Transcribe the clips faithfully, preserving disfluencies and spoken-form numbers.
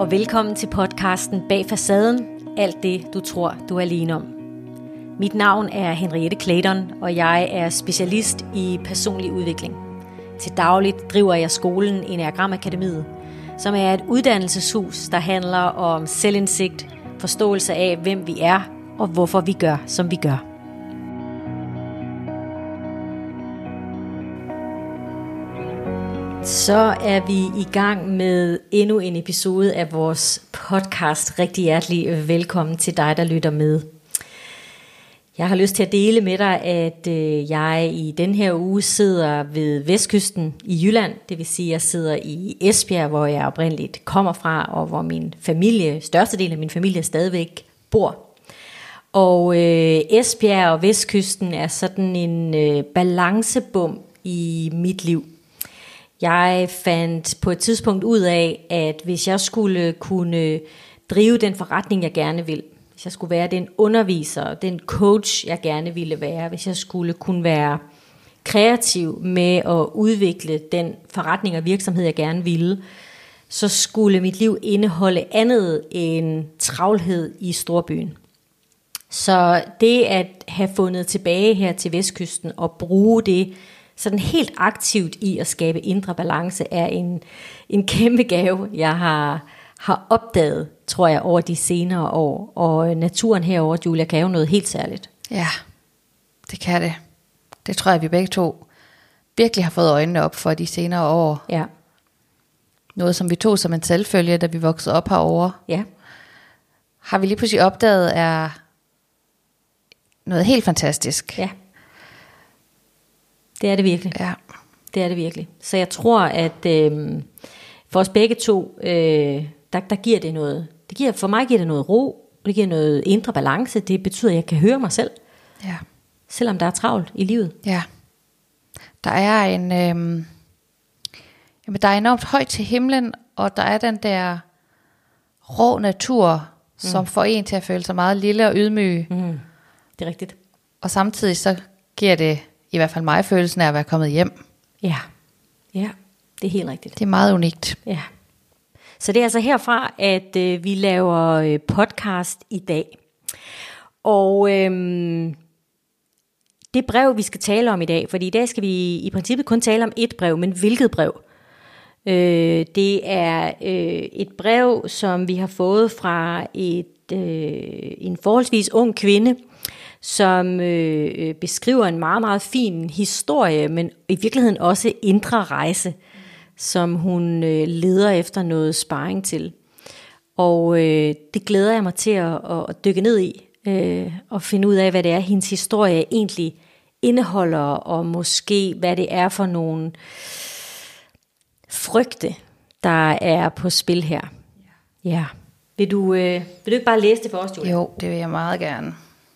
og velkommen til podcasten Bag Facaden, alt det du tror du er alene om. Mit navn er Henriette Clayton, og jeg er specialist i personlig udvikling. Til dagligt driver jeg skolen Enneagram Akademiet, som er et uddannelseshus, der handler om selvindsigt, forståelse af hvem vi er og hvorfor vi gør som vi gør. Så er vi i gang med endnu en episode af vores podcast. Rigtig hjertelig velkommen til dig, der lytter med. Jeg har lyst til at dele med dig, at jeg i den her uge sidder ved Vestkysten i Jylland. Det vil sige, at jeg sidder i Esbjerg, hvor jeg oprindeligt kommer fra, og hvor min familie, størstedelen af min familie stadigvæk bor. Og øh, Esbjerg og Vestkysten er sådan en øh, balancebom i mit liv. Jeg fandt på et tidspunkt ud af, at hvis jeg skulle kunne drive den forretning, jeg gerne vil, hvis jeg skulle være den underviser, den coach, jeg gerne ville være, hvis jeg skulle kunne være kreativ med at udvikle den forretning og virksomhed, jeg gerne ville, så skulle mit liv indeholde andet end travlhed i storbyen. Så det at have fundet tilbage her til Vestkysten og bruge det sådan helt aktivt i at skabe indre balance er en, en kæmpe gave, jeg har, har opdaget, tror jeg, over de senere år. Og naturen herovre, Julia, kan jo noget helt særligt. Ja, det kan det. Det tror jeg, vi begge to virkelig har fået øjnene op for de senere år. Ja. Noget, som vi tog som en selvfølge, da vi voksede op herovre. Ja. Har vi lige pludselig opdaget, er noget helt fantastisk. Ja. Det er det virkelig. Ja. Det er det virkelig. Så jeg tror, at øh, for os begge to, øh, der, der giver det noget. Det giver, for mig giver det noget ro, det giver noget indre balance. Det betyder, at jeg kan høre mig selv. Ja. Selvom der er travlt i livet. Ja. Der er en, øh, jamen der er enormt højt til himlen, og der er den der rå natur, mm. som får en til at føle sig meget lille og ydmyg. Mm. Det er rigtigt. Og samtidig så giver det i hvert fald mig følelsen af at være kommet hjem. Ja, ja, det er helt rigtigt. Det er meget unikt. Ja. Så det er altså herfra, at øh, vi laver øh, podcast i dag. Og øh, det brev, vi skal tale om i dag, fordi i dag skal vi i princippet kun tale om et brev, men hvilket brev? Øh, det er øh, et brev, som vi har fået fra et, øh, en forholdsvis ung kvinde, som øh, beskriver en meget, meget fin historie, men i virkeligheden også indre rejse, som hun øh, leder efter noget sparring til. Og øh, det glæder jeg mig til at, at dykke ned i, øh, og finde ud af, hvad det er, hendes historie egentlig indeholder, og måske hvad det er for nogle frygte, der er på spil her. Ja. Vil du, øh, vil du ikke bare læse det for os, Julia? Jo, det vil jeg meget gerne.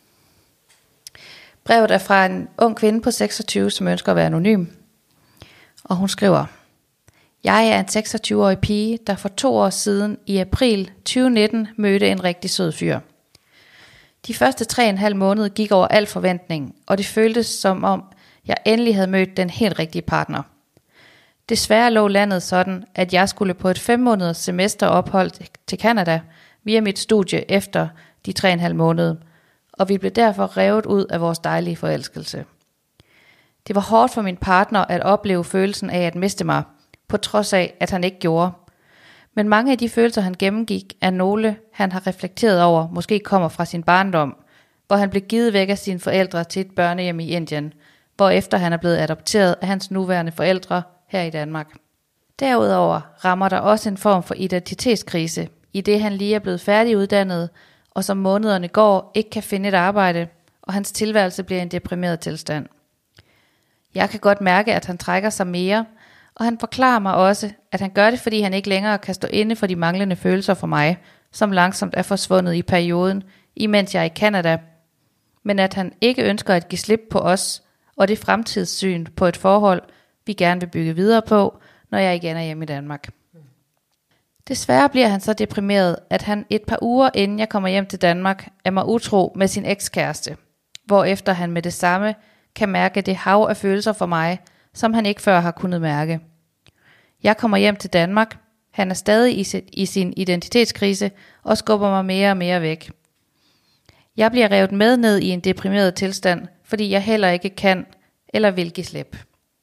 Brevet er fra en ung kvinde på seksogtyve, som ønsker at være anonym. Og hun skriver: Jeg er en seksogtyve-årig pige, der for to år siden i april tyve nitten mødte en rigtig sød fyr. De første tre og en halv måned gik over al forventning, og det føltes som om, jeg endelig havde mødt den helt rigtige partner. Desværre lå landet sådan, at jeg skulle på et fem måneders semesterophold til Canada via mit studie efter de tre og en halv måned, og vi blev derfor revet ud af vores dejlige forelskelse. Det var hårdt for min partner at opleve følelsen af at miste mig, på trods af, at han ikke gjorde. Men mange af de følelser, han gennemgik, er nogle, han har reflekteret over, måske kommer fra sin barndom, hvor han blev givet væk af sine forældre til et børnehjem i Indien, hvorefter han er blevet adopteret af hans nuværende forældre her i Danmark. Derudover rammer der også en form for identitetskrise, i det han lige er blevet færdiguddannet, og som månederne går, ikke kan finde et arbejde, og hans tilværelse bliver en deprimeret tilstand. Jeg kan godt mærke, at han trækker sig mere, og han forklarer mig også, at han gør det, fordi han ikke længere kan stå inde for de manglende følelser for mig, som langsomt er forsvundet i perioden, imens jeg er i Canada, men at han ikke ønsker at give slip på os, og det fremtidssyn på et forhold, vi gerne vil bygge videre på, når jeg igen er hjemme i Danmark. Desværre bliver han så deprimeret, at han et par uger inden jeg kommer hjem til Danmark, er mig utro med sin ekskæreste, hvorefter han med det samme kan mærke det hav af følelser for mig, som han ikke før har kunnet mærke. Jeg kommer hjem til Danmark, Han er stadig i, sit, i sin identitetskrise og skubber mig mere og mere væk. Jeg bliver revet med ned i en deprimeret tilstand, fordi jeg heller ikke kan eller vil give slip.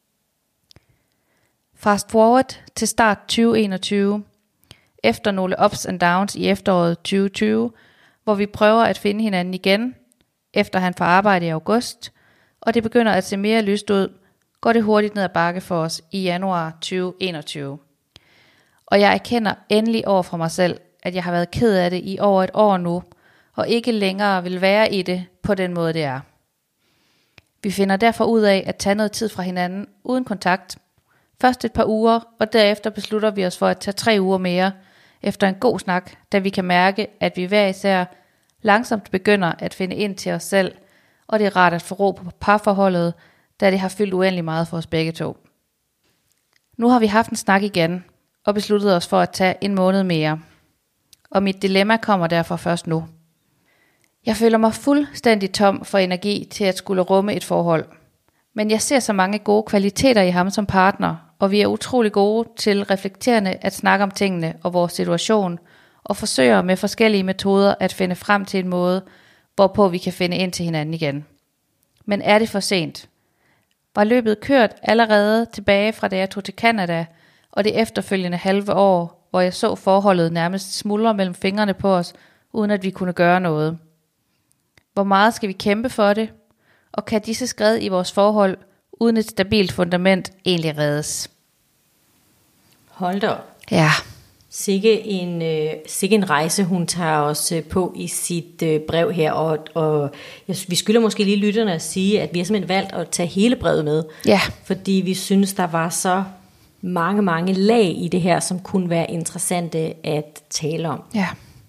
Fast forward til start tyve enogtyve, efter nogle ups and downs i efteråret tyve tyve, hvor vi prøver at finde hinanden igen, efter han får arbejde i august, og det begynder at se mere lyst ud, går det hurtigt ned ad bakke for os i januar tyve enogtyve. Og jeg erkender endelig over for mig selv, at jeg har været ked af det i over et år nu, og ikke længere vil være i det på den måde det er. Vi finder derfor ud af at tage noget tid fra hinanden uden kontakt. Først et par uger, og derefter beslutter vi os for at tage tre uger mere, efter en god snak, da vi kan mærke, at vi hver især langsomt begynder at finde ind til os selv, og det er rart at få ro på parforholdet, da det har fyldt uendelig meget for os begge to. Nu har vi haft en snak igen, og besluttet os for at tage en måned mere. Og mit dilemma kommer derfor først nu. Jeg føler mig fuldstændig tom for energi til at skulle rumme et forhold. Men jeg ser så mange gode kvaliteter i ham som partner, og vi er utrolig gode til reflekterende at snakke om tingene og vores situation, og forsøger med forskellige metoder at finde frem til en måde, hvorpå vi kan finde ind til hinanden igen. Men er det for sent? Var løbet kørt allerede tilbage fra da jeg tog til Canada, og det efterfølgende halve år, hvor jeg så forholdet nærmest smuldre mellem fingrene på os, uden at vi kunne gøre noget? Hvor meget skal vi kæmpe for det? Og kan disse skred i vores forhold, uden et stabilt fundament, egentlig reddes? Hold da op. Ja. Sikke en, øh, sikke en rejse, hun tager os øh, på i sit øh, brev her, og, og jeg, vi skylder måske lige lytterne at sige, at vi har simpelthen valgt at tage hele brevet med, Ja. fordi vi synes, der var så mange, mange lag i det her, som kunne være interessante at tale om. Ja.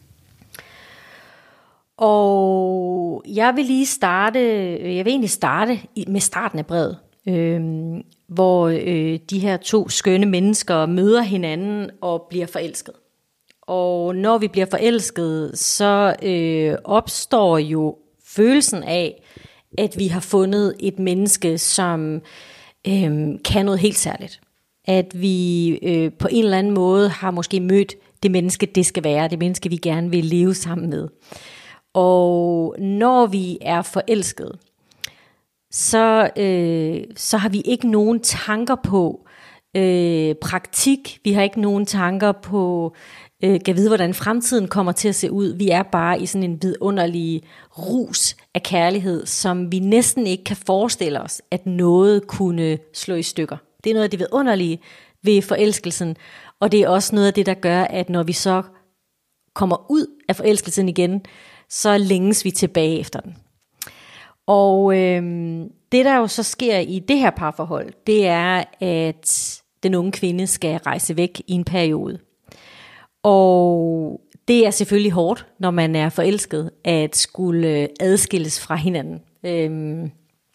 Og jeg vil lige starte, jeg vil egentlig starte med starten af brevet, øh, hvor øh, de her to skønne mennesker møder hinanden og bliver forelsket. Og når vi bliver forelsket, så øh, opstår jo følelsen af, at vi har fundet et menneske, som øh, kan noget helt særligt. At vi øh, på en eller anden måde har måske mødt det menneske, det skal være, det menneske, vi gerne vil leve sammen med. Og når vi er forelsket, så, øh, så har vi ikke nogen tanker på øh, praktik. Vi har ikke nogen tanker på, øh, kan vide, hvordan fremtiden kommer til at se ud. Vi er bare i sådan en vidunderlig rus af kærlighed, som vi næsten ikke kan forestille os, at noget kunne slå i stykker. Det er noget af det vidunderlige ved forelskelsen, og det er også noget af det, der gør, at når vi så kommer ud af forelskelsen igen, så længes vi tilbage efter den. Og øh, det der jo så sker i det her parforhold, det er, at den unge kvinde skal rejse væk i en periode. Og det er selvfølgelig hårdt, når man er forelsket, at skulle adskilles fra hinanden. Øhm,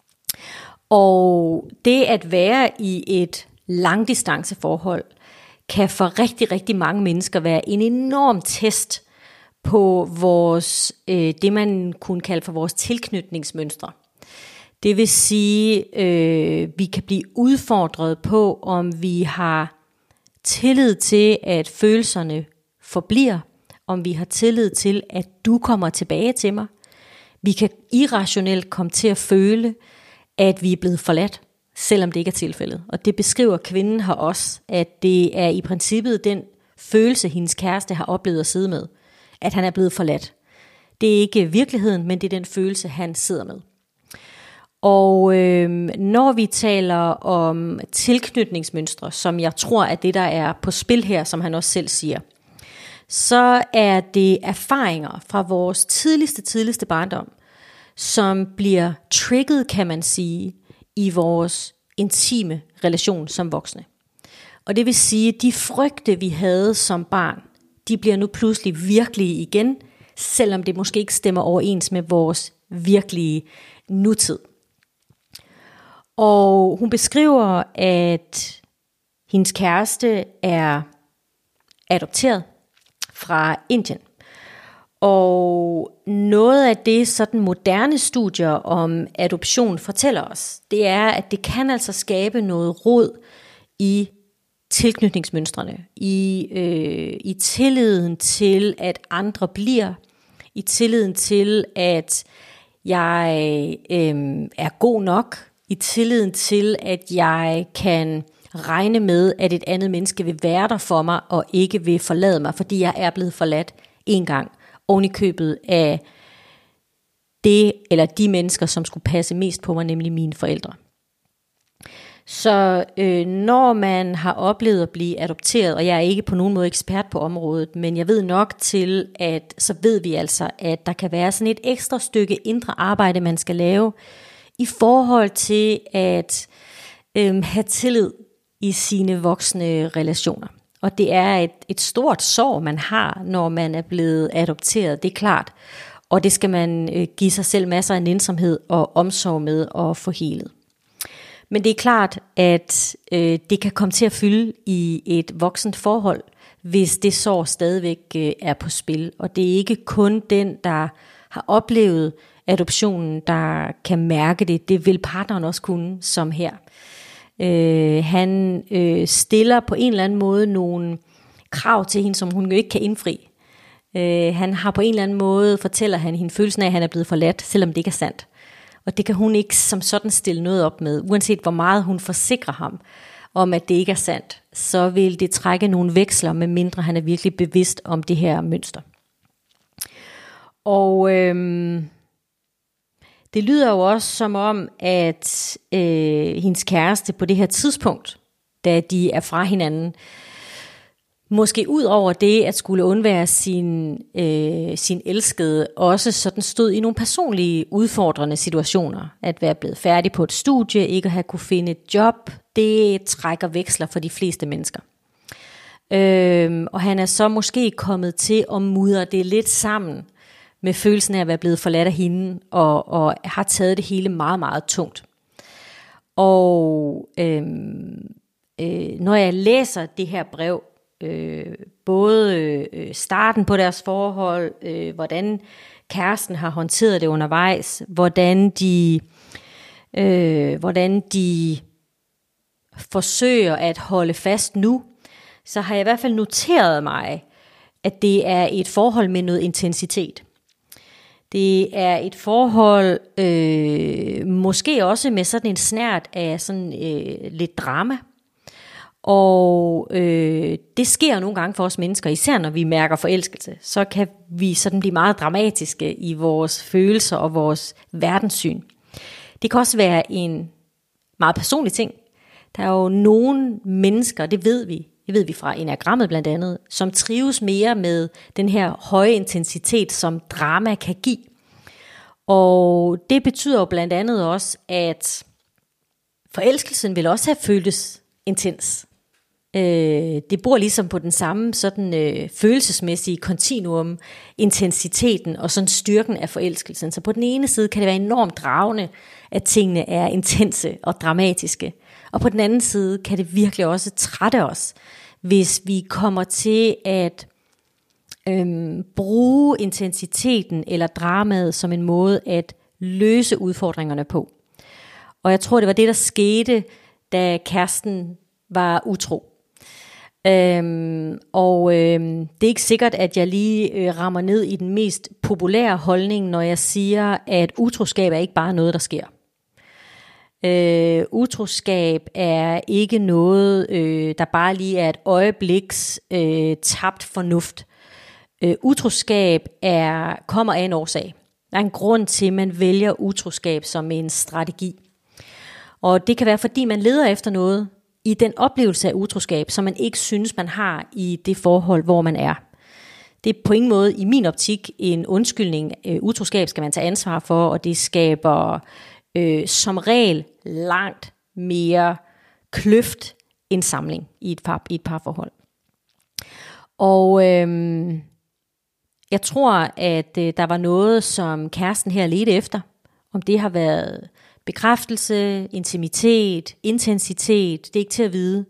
og det at være i et langdistanceforhold, kan for rigtig, rigtig mange mennesker være en enorm test på vores, øh, det man kunne kalde for vores tilknytningsmønstre. Det vil sige, øh, vi kan blive udfordret på, om vi har tillid til, at følelserne forbliver, om vi har tillid til, at du kommer tilbage til mig. Vi kan irrationelt komme til at føle, at vi er blevet forladt, selvom det ikke er tilfældet. Og det beskriver kvinden her også, at det er i princippet den følelse, hendes kæreste har oplevet at sidde med, at han er blevet forladt. Det er ikke virkeligheden, men det er den følelse, han sidder med. Og øh, når vi taler om tilknytningsmønstre, som jeg tror er det, der er på spil her, som han også selv siger, så er det erfaringer fra vores tidligste, tidligste barndom, som bliver trigget, kan man sige, i vores intime relation som voksne. Og det vil sige, at de frygte, vi havde som barn, de bliver nu pludselig virkelige igen, selvom det måske ikke stemmer overens med vores virkelige nutid. Og hun beskriver, at hendes kæreste er adopteret fra Indien. Og noget af det, sådan moderne studier om adoption fortæller os, det er, at det kan altså skabe noget rod i tilknytningsmønstrene, i, øh, i tilliden til, at andre bliver, i tilliden til, at jeg øh, er god nok, i tilliden til, at jeg kan regne med, at et andet menneske vil være der for mig, og ikke vil forlade mig, fordi jeg er blevet forladt en gang, oven i købet af det, eller de mennesker, som skulle passe mest på mig, nemlig mine forældre. Så øh, når man har oplevet at blive adopteret, og jeg er ikke på nogen måde ekspert på området, men jeg ved nok til, at så ved vi altså, at der kan være sådan et ekstra stykke indre arbejde, man skal lave, i forhold til at øh, have tillid i sine voksne relationer. Og det er et, et stort sorg, man har, når man er blevet adopteret, det er klart. Og det skal man øh, give sig selv masser af nænsomhed og omsorg med og få helet. Men det er klart, at øh, det kan komme til at fylde i et voksent forhold, hvis det sorg stadigvæk øh, er på spil. Og det er ikke kun den, der har oplevet adoptionen, der kan mærke det. Det vil partneren også kunne, som her. Øh, han øh, stiller på en eller anden måde nogle krav til hende, som hun jo ikke kan indfri. Øh, han har på en eller anden måde, fortæller han hende følelsen af, at han er blevet forladt, selvom det ikke er sandt. Og det kan hun ikke som sådan stille noget op med, uanset hvor meget hun forsikrer ham om, at det ikke er sandt, så vil det trække nogle veksler, medmindre han er virkelig bevidst om det her mønster. Og øhm, det lyder jo også som om, at øh, hendes kæreste på det her tidspunkt, da de er fra hinanden, måske ud over det at skulle undvære sin, øh, sin elskede, også sådan stod i nogle personlige udfordrende situationer. At være blevet færdig på et studie, ikke at have kunne finde et job, det trækker veksler for de fleste mennesker. Øh, og han er så måske kommet til at mudre det lidt sammen med følelsen af at være blevet forladt af hende, og, og har taget det hele meget, meget tungt. Og øh, øh, når jeg læser det her brev, Øh, både øh, starten på deres forhold, øh, hvordan kæresten har håndteret det undervejs, hvordan de, øh, hvordan de forsøger at holde fast nu, så har jeg i hvert fald noteret mig, at det er et forhold med noget intensitet. Det er et forhold, øh, måske også med sådan en snert af sådan øh, lidt drama. Og øh, det sker nogle gange for os mennesker, især når vi mærker forelskelse, så kan vi sådan blive meget dramatiske i vores følelser og vores verdenssyn. Det kan også være en meget personlig ting. Der er jo nogle mennesker, det ved vi, det ved vi fra enagrammet blandt andet, som trives mere med den her høje intensitet, som drama kan give. Og det betyder jo blandt andet også, at forelskelsen vil også have føltes intens. Øh, det bor ligesom på den samme sådan øh, følelsesmæssige kontinuum, intensiteten og sådan styrken af forelskelsen. Så på den ene side kan det være enormt dragende, at tingene er intense og dramatiske. Og på den anden side kan det virkelig også trætte os, hvis vi kommer til at øhm, bruge intensiteten eller dramaet som en måde at løse udfordringerne på. Og jeg tror, det var det, der skete, da kæresten var utro. Øhm, og øhm, det er ikke sikkert, at jeg lige øh, rammer ned i den mest populære holdning, når jeg siger, at utroskab er ikke bare noget, der sker. Øh, utroskab er ikke noget, øh, der bare lige er et øjebliks øh, tabt fornuft. Øh, utroskab er, kommer af en årsag. Der er en grund til, at man vælger utroskab som en strategi. Og det kan være, fordi man leder efter noget i den oplevelse af utroskab, som man ikke synes, man har i det forhold, hvor man er. Det er på ingen måde i min optik en undskyldning. Øh, utroskab skal man tage ansvar for, og det skaber øh, som regel langt mere kløft end samling i et, par, i et parforhold. Og øh, jeg tror, at øh, der var noget, som kæresten her ledte efter. Om det har været bekræftelse, intimitet, intensitet, det er ikke til at vide.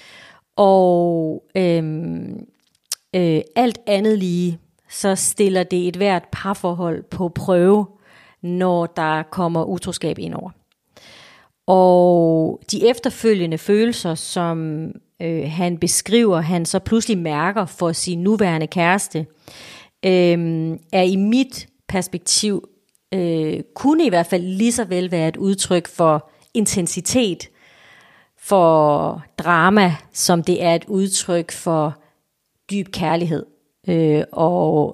Og øhm, øh, alt andet lige, så stiller det et hvert parforhold på prøve, når der kommer utroskab ind over. Og de efterfølgende følelser, som øh, han beskriver, han så pludselig mærker for sin nuværende kæreste, øh, er i mit perspektiv, øh, kunne i hvert fald lige så vel være et udtryk for intensitet, for drama, som det er et udtryk for dyb kærlighed. Øh, og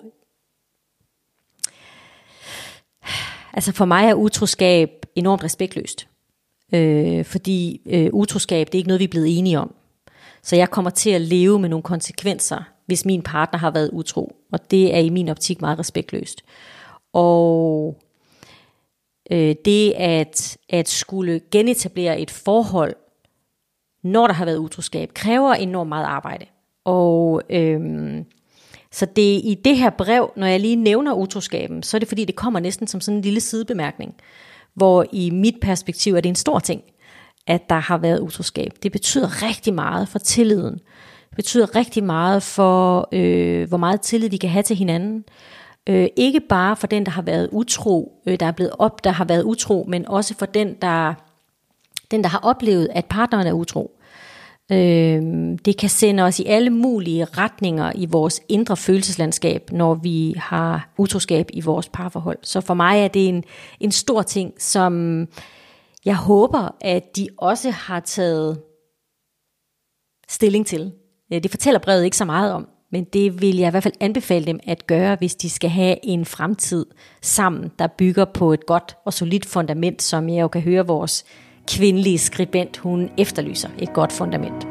altså for mig er utroskab enormt respektløst. Øh, fordi øh, utroskab, det er ikke noget, vi er blevet enige om. Så jeg kommer til at leve med nogle konsekvenser, hvis min partner har været utro. Og det er i min optik meget respektløst. Og øh, det at, at skulle genetablere et forhold, når der har været utroskab, kræver enormt meget arbejde. Og øhm, så det i det her brev, når jeg lige nævner utroskaben, så er det fordi, det kommer næsten som sådan en lille sidebemærkning, hvor i mit perspektiv er det en stor ting, at der har været utroskab. Det betyder rigtig meget for tilliden. Det betyder rigtig meget for, øh, hvor meget tillid vi kan have til hinanden. Øh, ikke bare for den, der har været utro, øh, der er blevet op, der har været utro, men også for den, der, den, der har oplevet, at partneren er utro. Øh, det kan sende os i alle mulige retninger i vores indre følelseslandskab, når vi har utroskab i vores parforhold. Så for mig er det en, en stor ting, som jeg håber, at de også har taget stilling til. Det fortæller brevet ikke så meget om, men det vil jeg i hvert fald anbefale dem at gøre, hvis de skal have en fremtid sammen, der bygger på et godt og solidt fundament, som jeg jo kan høre vores kvindelige skribent, hun efterlyser et godt fundament.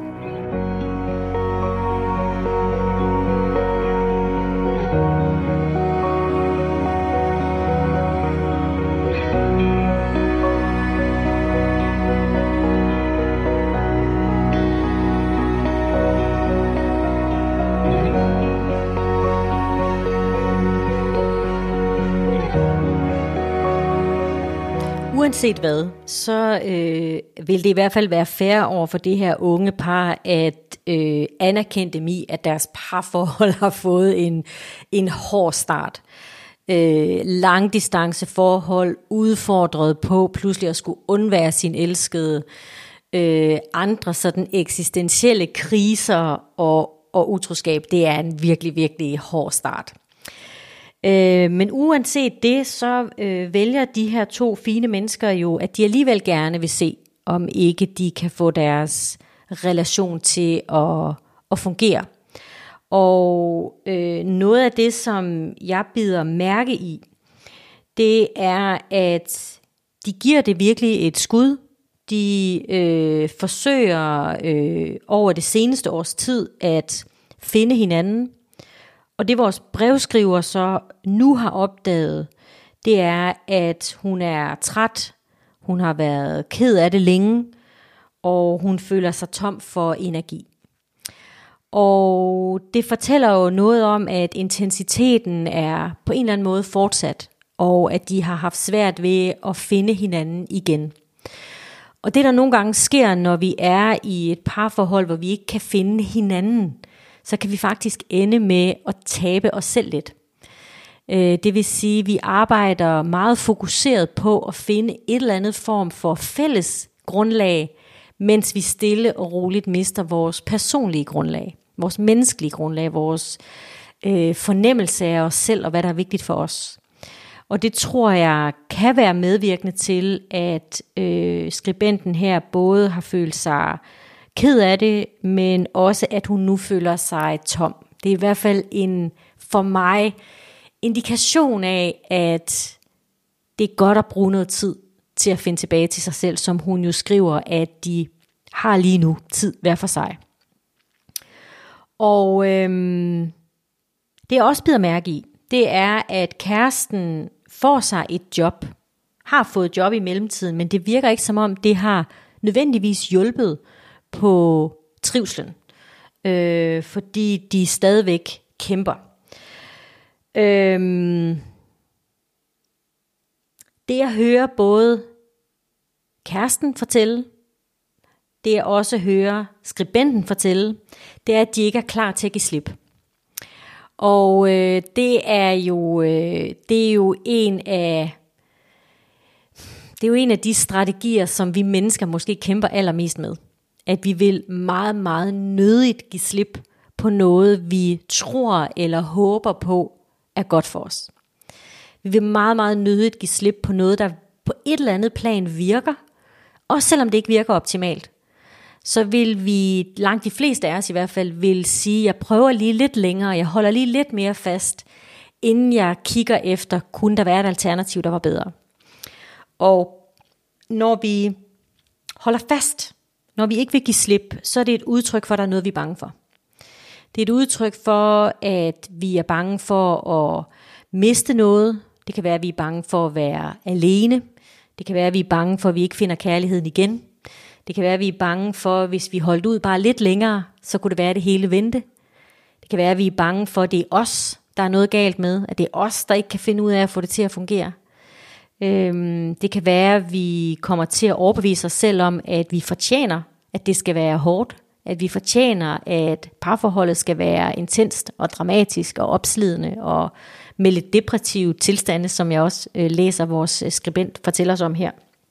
Uanset hvad, så øh, vil det i hvert fald være fair over for det her unge par, at øh, anerkende dem i, at deres parforhold har fået en, en hård start. Øh, langdistanceforhold, udfordret på pludselig at skulle undvære sin elskede, øh, andre sådan eksistentielle kriser og, og utroskab, det er en virkelig, virkelig hård start. Øh, men uanset det, så øh, vælger de her to fine mennesker jo, at de alligevel gerne vil se, om ikke de kan få deres relation til at, at fungere. Og øh, noget af det, som jeg bider mærke i, det er, at de giver det virkelig et skud. De øh, forsøger øh, over det seneste års tid at finde hinanden. Og det vores brevskriver så nu har opdaget, det er, at hun er træt, hun har været ked af det længe, og hun føler sig tom for energi. Og det fortæller jo noget om, at intensiteten er på en eller anden måde fortsat, og at de har haft svært ved at finde hinanden igen. Og det der nogle gange sker, når vi er i et parforhold, hvor vi ikke kan finde hinanden, så kan vi faktisk ende med at tabe os selv lidt. Det vil sige, at vi arbejder meget fokuseret på at finde et eller andet form for fælles grundlag, mens vi stille og roligt mister vores personlige grundlag, vores menneskelige grundlag, vores øh, fornemmelse af os selv og hvad der er vigtigt for os. Og det tror jeg kan være medvirkende til, at øh, skribenten her både har følt sig ked af det, men også at hun nu føler sig tom. Det er i hvert fald en, for mig, indikation af, at det er godt at bruge noget tid til at finde tilbage til sig selv, som hun jo skriver, at de har lige nu tid hver for sig. Og øhm, det jeg også bider mærke i, det er, at kæresten får sig et job, har fået et job i mellemtiden, men det virker ikke som om, det har nødvendigvis hjulpet på trivslen, øh, fordi de stadigvæk kæmper. Øhm, det jeg hører både kæresten fortælle, det jeg også hører skribenten fortælle, det er, at de ikke er klar til at give slip. Og øh, det er jo øh, det er jo en af det er jo en af de strategier, som vi mennesker måske kæmper allermest med. at vi vil meget, meget nødigt give slip på noget, vi tror eller håber på er godt for os. Vi vil meget, meget nødigt give slip på noget, der på et eller andet plan virker, også selvom det ikke virker optimalt. Så vil vi, langt de fleste af os i hvert fald, vil sige, jeg prøver lige lidt længere, jeg holder lige lidt mere fast, inden jeg kigger efter, kunne der være et alternativ, der var bedre. Og når vi holder fast, når vi ikke vil give slip, så er det et udtryk for, at der er noget, vi er bange for. Det er et udtryk for, at vi er bange for at miste noget. Det kan være, at vi er bange for at være alene. Det kan være, at vi er bange for, at vi ikke finder kærligheden igen. Det kan være, at vi er bange for, at hvis vi holdt ud bare lidt længere, så kunne det være, at det hele vendte. Det kan være, at vi er bange for, at det er os, der er noget galt med. At det er os, der ikke kan finde ud af at få det til at fungere. Øhm, det kan være, at vi kommer til at overbevise os selv om, at vi fortjener, at det skal være hårdt. At vi fortjener, at parforholdet skal være intenst og dramatisk og opslidende og med lidt depressive tilstande, som jeg også øh, læser vores skribent fortæller os om her.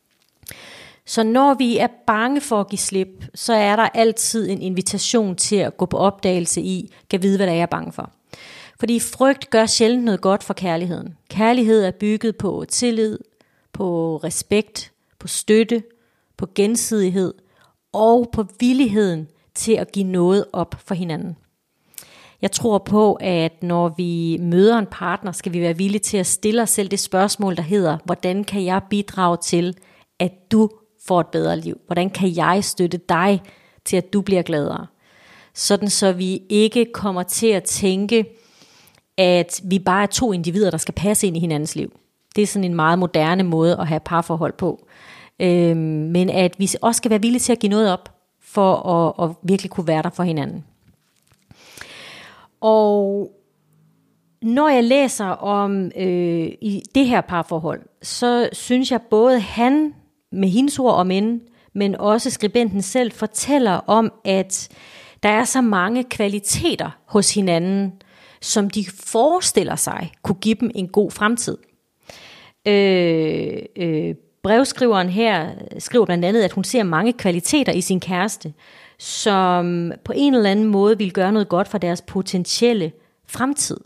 Så når vi er bange for at give slip, så er der altid en invitation til at gå på opdagelse i, kan vide, hvad der er, jeg er bange for. Fordi frygt gør sjældent noget godt for kærligheden. Kærlighed er bygget på tillid, på respekt, på støtte, på gensidighed og på villigheden til at give noget op for hinanden. Jeg tror på, at når vi møder en partner, skal vi være villige til at stille os selv det spørgsmål, der hedder, hvordan kan jeg bidrage til, at du får et bedre liv? Hvordan kan jeg støtte dig til, at du bliver gladere? Sådan så vi ikke kommer til at tænke, at vi bare er to individer, der skal passe ind i hinandens liv. Det er sådan en meget moderne måde at have parforhold på. Øhm, men at vi også skal være villige til at give noget op, for at, at virkelig kunne være der for hinanden. Og når jeg læser om øh, i det her parforhold, så synes jeg både han med hendes ord om end, men også skribenten selv fortæller om, at der er så mange kvaliteter hos hinanden, som de forestiller sig kunne give dem en god fremtid. Øh, øh, brevskriveren her skriver blandt andet, at hun ser mange kvaliteter i sin kæreste, som på en eller anden måde vil gøre noget godt for deres potentielle fremtid.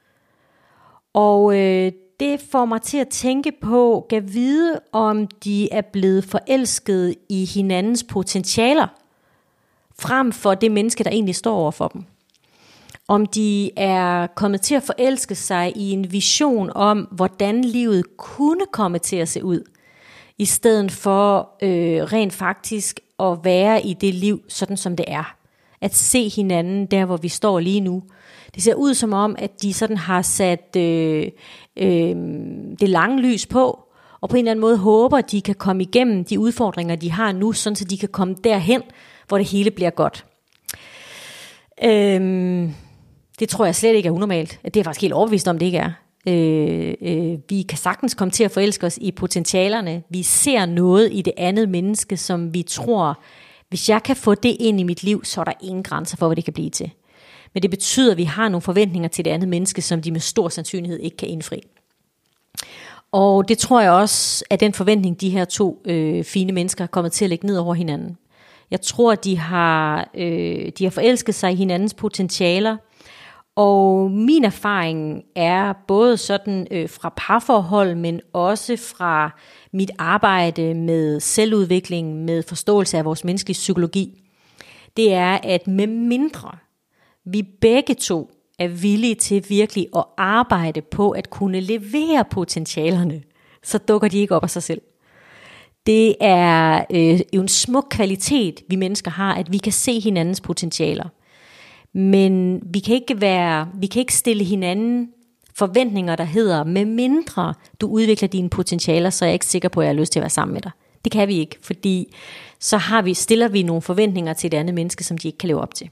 Og øh, det får mig til at tænke på, at vide, om de er blevet forelskede i hinandens potentialer, frem for det menneske, der egentlig står over for dem. Om de er kommet til at forelske sig i en vision om, hvordan livet kunne komme til at se ud, i stedet for øh, rent faktisk at være i det liv, sådan som det er. At se hinanden der, hvor vi står lige nu. Det ser ud som om, at de sådan har sat øh, øh, det lange lys på, og på en eller anden måde håber, at de kan komme igennem de udfordringer, de har nu, sådan så de kan komme derhen, hvor det hele bliver godt. Øh, det tror jeg slet ikke er unormalt. Det er jeg faktisk helt overbevist om, det ikke er. Øh, øh, vi kan sagtens komme til at forelske os i potentialerne. Vi ser noget i det andet menneske, som vi tror, hvis jeg kan få det ind i mit liv, så er der ingen grænser for, hvad det kan blive til. Men det betyder, at vi har nogle forventninger til det andet menneske, som de med stor sandsynlighed ikke kan indfri. Og det tror jeg også, at den forventning, de her to øh, fine mennesker er kommet til at lægge ned over hinanden. Jeg tror, de har, øh, de har forelsket sig i hinandens potentialer. Og min erfaring er både sådan øh, fra parforhold, men også fra mit arbejde med selvudvikling, med forståelse af vores menneskelige psykologi. Det er, at med mindre vi begge to er villige til virkelig at arbejde på at kunne levere potentialerne, så dukker de ikke op af sig selv. Det er øh, jo en smuk kvalitet, vi mennesker har, at vi kan se hinandens potentialer. Men vi kan ikke være, vi kan ikke stille hinanden forventninger, der hedder, med mindre du udvikler dine potentialer, så er jeg ikke sikker på, at jeg har lyst til at være sammen med dig. Det kan vi ikke, fordi så har vi, stiller vi nogle forventninger til et andet menneske, som de ikke kan leve op til.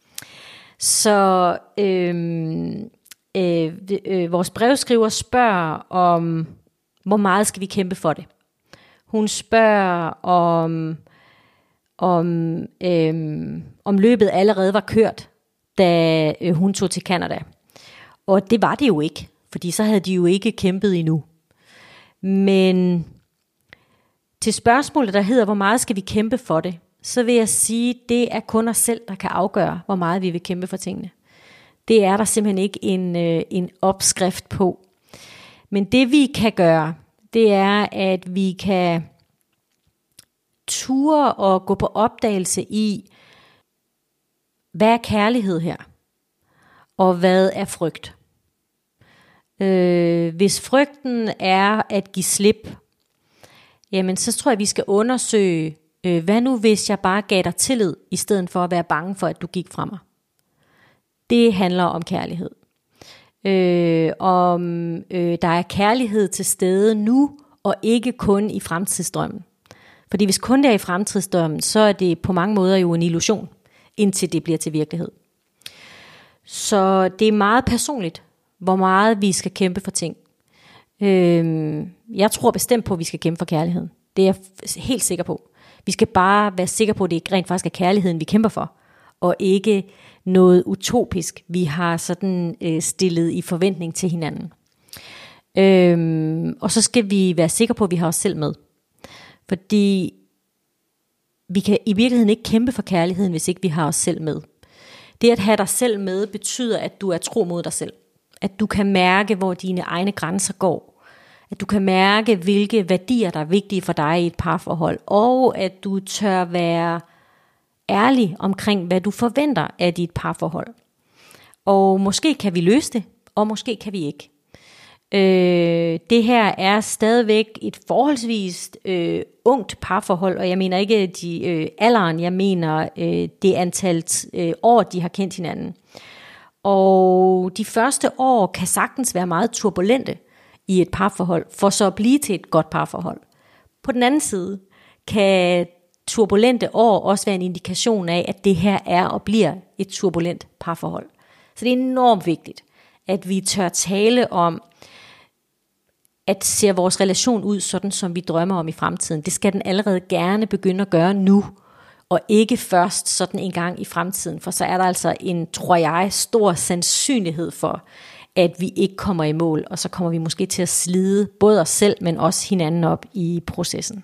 Så øhm, øh, øh, vores brevskriver spørger om, hvor meget skal vi kæmpe for det? Hun spørger om, om, øhm, om løbet allerede var kørt, da øh, hun tog til Canada. Og det var det jo ikke, fordi så havde de jo ikke kæmpet endnu. Men til spørgsmålet, der hedder, hvor meget skal vi kæmpe for det, så vil jeg sige, det er kun os selv, der kan afgøre, hvor meget vi vil kæmpe for tingene. Det er der simpelthen ikke en, øh, en opskrift på. Men det vi kan gøre, det er, at vi kan ture og gå på opdagelse i, hvad er kærlighed her? Og hvad er frygt? Øh, hvis frygten er at give slip, jamen så tror jeg, vi skal undersøge, øh, hvad nu hvis jeg bare gav dig tillid, i stedet for at være bange for, at du gik fra mig. Det handler om kærlighed. Øh, om øh, der er kærlighed til stede nu, og ikke kun i fremtidsdrømmen. Fordi hvis kun det er i fremtidsdrømmen, så er det på mange måder jo en illusion, indtil det bliver til virkelighed. Så det er meget personligt, hvor meget vi skal kæmpe for ting. Øh, jeg tror bestemt på, at vi skal kæmpe for kærligheden. Det er jeg helt sikker på. Vi skal bare være sikre på, at det rent faktisk er kærligheden, vi kæmper for, og ikke noget utopisk, vi har sådan øh, stillet i forventning til hinanden. Øhm, og så skal vi være sikre på, at vi har os selv med. Fordi vi kan i virkeligheden ikke kæmpe for kærligheden, hvis ikke vi har os selv med. Det at have dig selv med, betyder, at du er tro mod dig selv. At du kan mærke, hvor dine egne grænser går. At du kan mærke, hvilke værdier, der er vigtige for dig i et parforhold. Og at du tør være ærlig omkring, hvad du forventer af dit parforhold. Og måske kan vi løse det, og måske kan vi ikke. Øh, det her er stadigvæk et forholdsvis øh, ungt parforhold, og jeg mener ikke de øh, alderen, jeg mener øh, det antal øh, år, de har kendt hinanden. Og de første år kan sagtens være meget turbulente i et parforhold, for så at blive til et godt parforhold. På den anden side kan turbulente år også være en indikation af, at det her er og bliver et turbulent parforhold. Så det er enormt vigtigt, at vi tør tale om, at ser vores relation ud sådan, som vi drømmer om i fremtiden. Det skal den allerede gerne begynde at gøre nu, og ikke først sådan en gang i fremtiden, for så er der altså en, tror jeg, stor sandsynlighed for, at vi ikke kommer i mål, og så kommer vi måske til at slide både os selv, men også hinanden op i processen.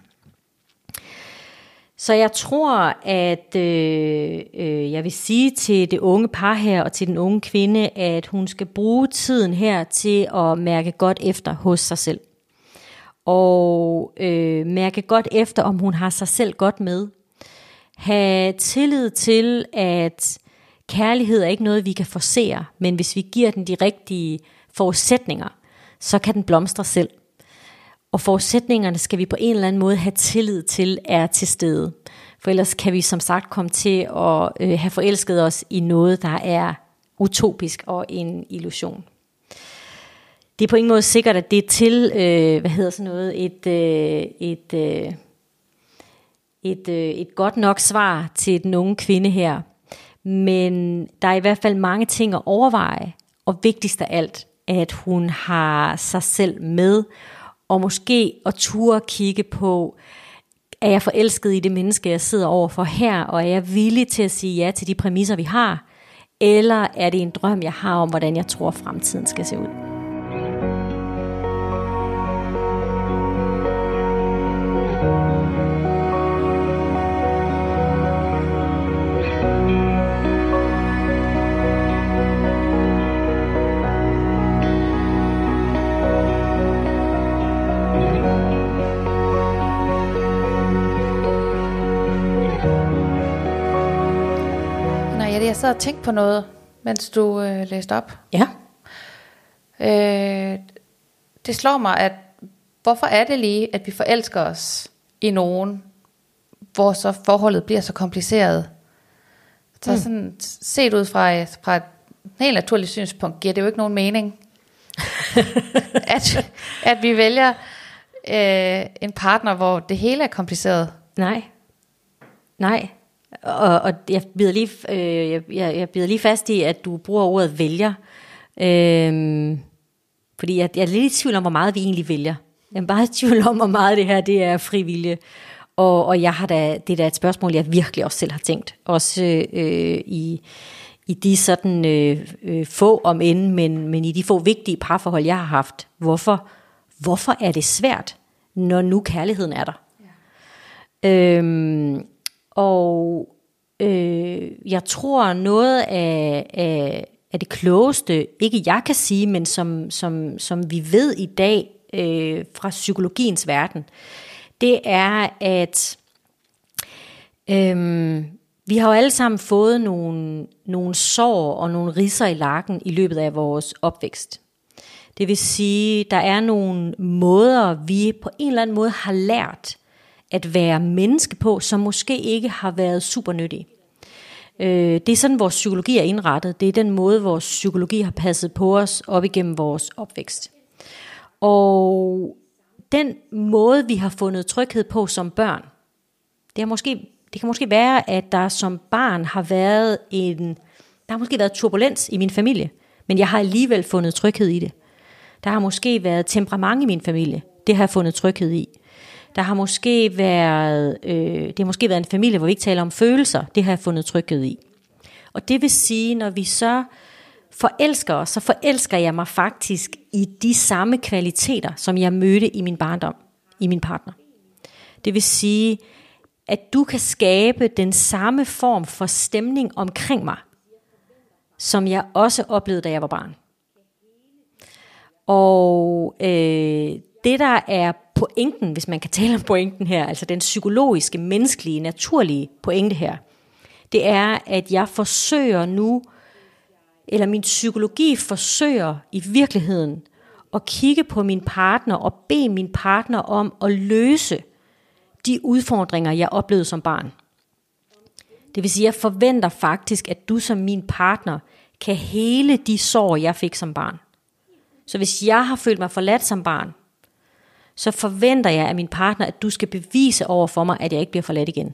Så jeg tror, at øh, øh, jeg vil sige til det unge par her, og til den unge kvinde, at hun skal bruge tiden her til at mærke godt efter hos sig selv. Og øh, mærke godt efter, om hun har sig selv godt med. Ha' tillid til, at kærlighed er ikke noget, vi kan forcere, men hvis vi giver den de rigtige forudsætninger, så kan den blomstre selv. Og forudsætningerne skal vi på en eller anden måde have tillid til er til stede. For ellers kan vi som sagt komme til at øh, have forelsket os i noget, der er utopisk og en illusion. Det er på ingen måde sikkert, at det er til, øh, hvad hedder sådan noget, et, øh, et, øh, et, øh, et godt nok svar til den unge kvinde her. Men der er i hvert fald mange ting at overveje, og vigtigst af alt, at hun har sig selv med, og måske at ture kigge på, er jeg forelsket i det menneske, jeg sidder overfor her, og er jeg villig til at sige ja til de præmisser, vi har, eller er det en drøm, jeg har om, hvordan jeg tror, fremtiden skal se ud. Jeg sad og tænkte på noget, mens du øh, læste op. Ja. Øh, det slår mig, at hvorfor er det lige, at vi forelsker os i nogen, hvor så forholdet bliver så kompliceret? Så mm. sådan set ud fra, fra et helt naturligt synspunkt, giver det jo ikke nogen mening, at, at vi vælger øh, en partner, hvor det hele er kompliceret. Nej. Nej. Og, og jeg bider lige, øh, jeg, jeg bider lige fast i, at du bruger ordet vælger. Øhm, fordi jeg, jeg er lidt i tvivl om, hvor meget vi egentlig vælger. Jeg er bare i tvivl om, hvor meget det her det er frivillige. Og, og jeg har da, det er da et spørgsmål, jeg virkelig også selv har tænkt. Også øh, i, i de sådan øh, øh, få om end, men, men i de få vigtige parforhold, jeg har haft. Hvorfor, hvorfor er det svært, når nu kærligheden er der? Ja. Øhm, Og øh, jeg tror noget af, af, af det klogeste, ikke jeg kan sige, men som, som, som vi ved i dag øh, fra psykologiens verden, det er, at øh, vi har jo alle sammen fået nogle, nogle sår og nogle ridser i lakken i løbet af vores opvækst. Det vil sige, der er nogle måder, vi på en eller anden måde har lært at være menneske på, som måske ikke har været super nyttige. Det er sådan, vores psykologi er indrettet. Det er den måde, vores psykologi har passet på os op igennem vores opvækst. Og den måde, vi har fundet tryghed på som børn, det, er måske, det kan måske være, at der som barn har været en, der har måske været turbulens i min familie, men jeg har alligevel fundet tryghed i det. Der har måske været temperament i min familie. Det har jeg fundet tryghed i. Der har måske været, øh, det har måske været en familie, hvor vi ikke taler om følelser. Det har jeg fundet tryghed i. Og det vil sige, når vi så forelsker os, så forelsker jeg mig faktisk i de samme kvaliteter, som jeg mødte i min barndom, i min partner. Det vil sige, at du kan skabe den samme form for stemning omkring mig, som jeg også oplevede, da jeg var barn. Og øh, det der er pointen, hvis man kan tale om pointen her, altså den psykologiske, menneskelige, naturlige pointe her, det er, at jeg forsøger nu, eller min psykologi forsøger i virkeligheden at kigge på min partner og bede min partner om at løse de udfordringer, jeg oplevede som barn. Det vil sige, at jeg forventer faktisk, at du som min partner kan hele de sår, jeg fik som barn. Så hvis jeg har følt mig forladt som barn, så forventer jeg af min partner, at du skal bevise over for mig, at jeg ikke bliver forladt igen.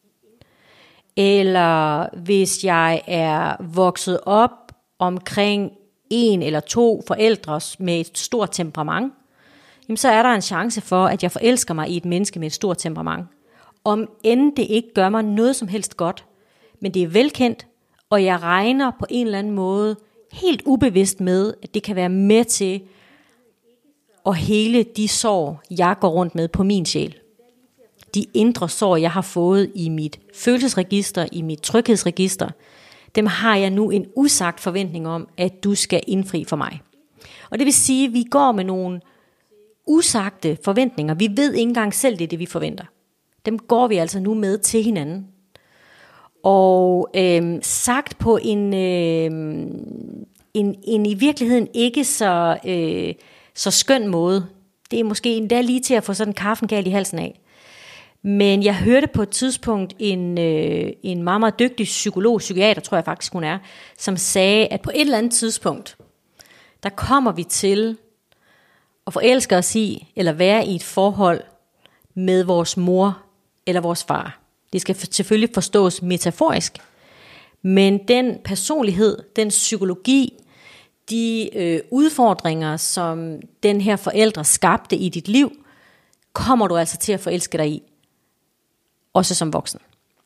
Eller hvis jeg er vokset op omkring en eller to forældre med et stort temperament, jamen så er der en chance for, at jeg forelsker mig i et menneske med et stort temperament. Om end det ikke gør mig noget som helst godt, men det er velkendt, og jeg regner på en eller anden måde helt ubevidst med, at det kan være med til at hele de sår, jeg går rundt med på min sjæl. De indre sår, jeg har fået i mit følelsesregister, i mit tryghedsregister, dem har jeg nu en usagt forventning om, at du skal indfri for mig. Og det vil sige, at vi går med nogle usagte forventninger. Vi ved ikke engang selv, det er det, vi forventer. Dem går vi altså nu med til hinanden. Og øh, sagt på en, øh, en, en i virkeligheden ikke så, øh, så skøn måde. Det er måske endda lige til at få sådan kaffen galt i halsen af. Men jeg hørte på et tidspunkt en, øh, en meget, meget dygtig psykolog, psykiater tror jeg faktisk hun er, som sagde, at på et eller andet tidspunkt, der kommer vi til at forelske os i, eller være i et forhold med vores mor eller vores far. Det skal selvfølgelig forstås metaforisk, men den personlighed, den psykologi, de øh, udfordringer, som den her forældre skabte i dit liv, kommer du altså til at forelske dig i, også som voksen.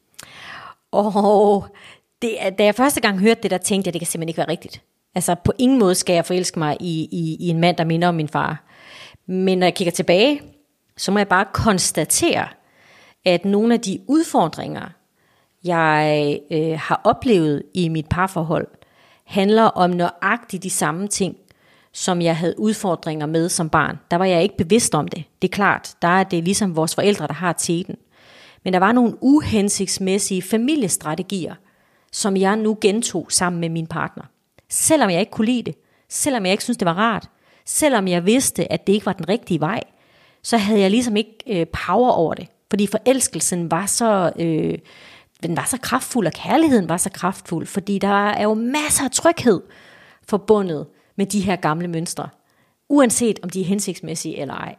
Og det, da jeg første gang hørte det, der tænkte jeg, det kan simpelthen ikke være rigtigt. Altså på ingen måde skal jeg forelske mig i, i, i en mand, der minder om min far. Men når jeg kigger tilbage, så må jeg bare konstatere, at nogle af de udfordringer, jeg øh, har oplevet i mit parforhold, handler om nøjagtigt de samme ting, som jeg havde udfordringer med som barn. Der var jeg ikke bevidst om det. Det er klart, der er det ligesom vores forældre, der har teten. Men der var nogle uhensigtsmæssige familiestrategier, som jeg nu gentog sammen med min partner. Selvom jeg ikke kunne lide det, selvom jeg ikke syntes, det var rart, selvom jeg vidste, at det ikke var den rigtige vej, så havde jeg ligesom ikke øh, power over det. Fordi forelskelsen var så, øh, den var så kraftfuld, og kærligheden var så kraftfuld, fordi der er jo masser af tryghed forbundet med de her gamle mønstre, uanset om de er hensigtsmæssige eller ej.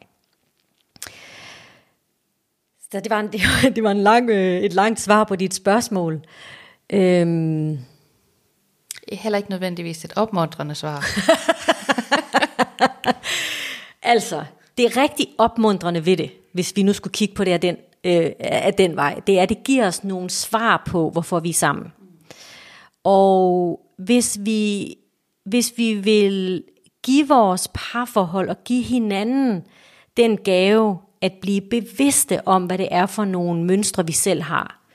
Så det var, en, det var, det var en lang, øh, et langt svar på dit spørgsmål. Øhm. Heller ikke nødvendigvis et opmuntrende svar. Altså, det er rigtig opmuntrende ved det, hvis vi nu skulle kigge på det af den, øh, af den vej. Det er, at det giver os nogle svar på, hvorfor vi er sammen. Og hvis vi, hvis vi vil give vores parforhold og give hinanden den gave, at blive bevidste om, hvad det er for nogle mønstre, vi selv har,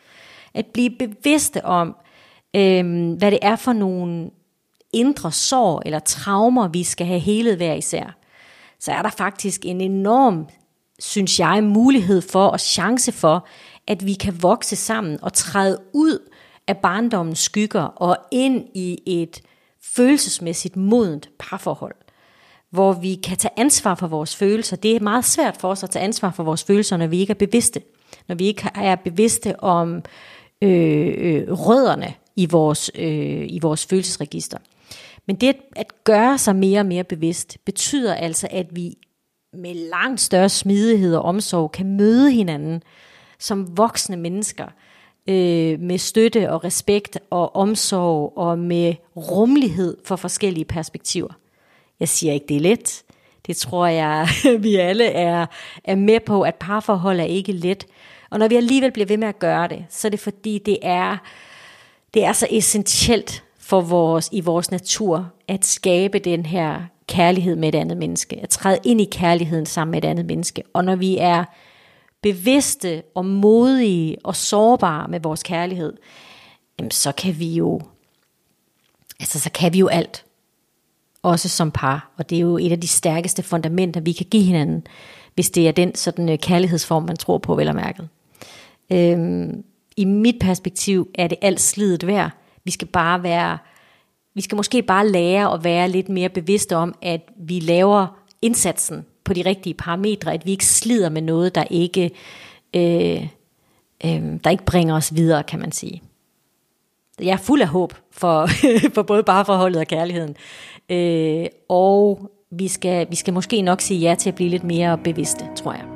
At blive bevidste om, øh, hvad det er for nogle indre sår eller traumer, vi skal have helet hver især. Så er der faktisk en enorm, synes jeg, mulighed for og chance for, at vi kan vokse sammen og træde ud af barndommens skygger og ind i et følelsesmæssigt modent parforhold, hvor vi kan tage ansvar for vores følelser. Det er meget svært for os at tage ansvar for vores følelser, når vi ikke er bevidste. Når vi ikke er bevidste om øh, øh, rødderne i vores, øh, i vores følelsesregister. Men det at gøre sig mere og mere bevidst, betyder altså, at vi med langt større smidighed og omsorg kan møde hinanden som voksne mennesker, øh, med støtte og respekt og omsorg og med rummelighed for forskellige perspektiver. Jeg siger ikke, det er let. Det tror jeg, vi alle er, er med på, at parforhold er ikke let. Og når vi alligevel bliver ved med at gøre det, så er det fordi, det er, det er så essentielt for vores, i vores natur at skabe den her kærlighed med et andet menneske. At træde ind i kærligheden sammen med et andet menneske. Og når vi er bevidste og modige og sårbare med vores kærlighed, jamen så kan vi jo, altså så kan vi jo alt. Også som par. Og det er jo et af de stærkeste fundamenter, vi kan give hinanden, hvis det er den sådan kærlighedsform, man tror på, vel og mærket. Øhm, I mit perspektiv er det alt slidet værd. Vi skal bare være, vi skal måske bare lære at være lidt mere bevidste om, at vi laver indsatsen på de rigtige parametre, at vi ikke slider med noget, der ikke, øh, øh, der ikke bringer os videre, kan man sige. Jeg er fuld af håb for, for både parforholdet og kærligheden. Øh, og vi skal, vi skal måske nok sige ja til at blive lidt mere bevidste, tror jeg.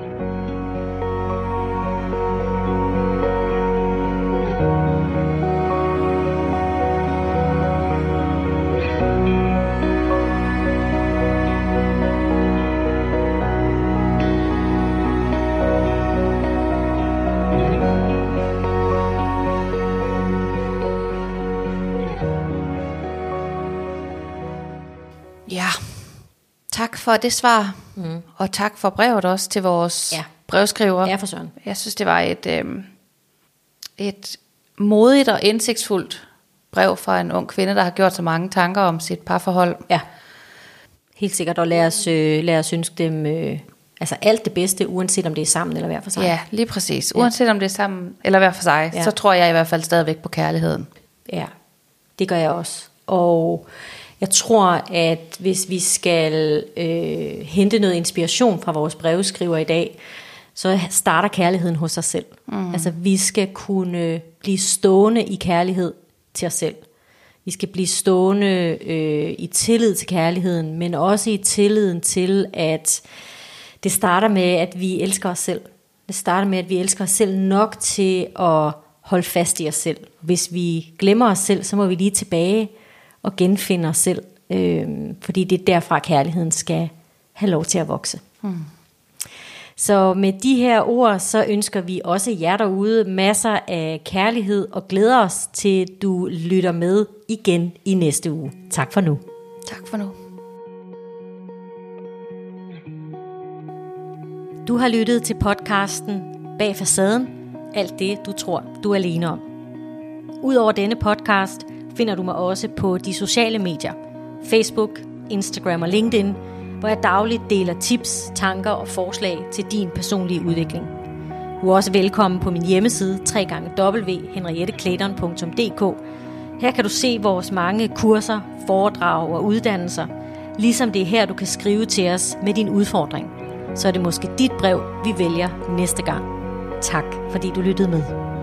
Ja, tak for det svar, mm. og tak for brevet også til vores ja. brevskriver. Ja, for søren. Jeg synes, det var et, øh, et modigt og indsigtsfuldt brev fra en ung kvinde, der har gjort så mange tanker om sit parforhold. Ja, helt sikkert, og lad os, øh, lad os ønske dem øh, altså alt det bedste, uanset om det er sammen eller hver for sig. Ja, lige præcis. Uanset ja. om det er sammen eller hver for sig, ja. så tror jeg i hvert fald stadigvæk på kærligheden. Ja, det gør jeg også. Og jeg tror, at hvis vi skal øh, hente noget inspiration fra vores brevskriver i dag, så starter kærligheden hos os selv. Mm. Altså vi skal kunne blive stående i kærlighed til os selv. Vi skal blive stående øh, i tillid til kærligheden, men også i tilliden til, at det starter med, at vi elsker os selv. Det starter med, at vi elsker os selv nok til at holde fast i os selv. Hvis vi glemmer os selv, så må vi lige tilbage og genfinde os selv, øh, fordi det er derfra kærligheden skal have lov til at vokse. Hmm. Så med de her ord, så ønsker vi også jer derude masser af kærlighed og glæder os til, at du lytter med igen i næste uge. Tak for nu. Tak for nu. Du har lyttet til podcasten Bag Facaden, alt det du tror du er alene om. Udover denne podcast finder du mig også på de sociale medier, Facebook, Instagram og LinkedIn, hvor jeg dagligt deler tips, tanker og forslag til din personlige udvikling. Du er også velkommen på min hjemmeside w w w punktum henriette clayton punktum d k. Her kan du se vores mange kurser, foredrag og uddannelser, ligesom det er her, du kan skrive til os med din udfordring. Så er det måske dit brev, vi vælger næste gang. Tak fordi du lyttede med.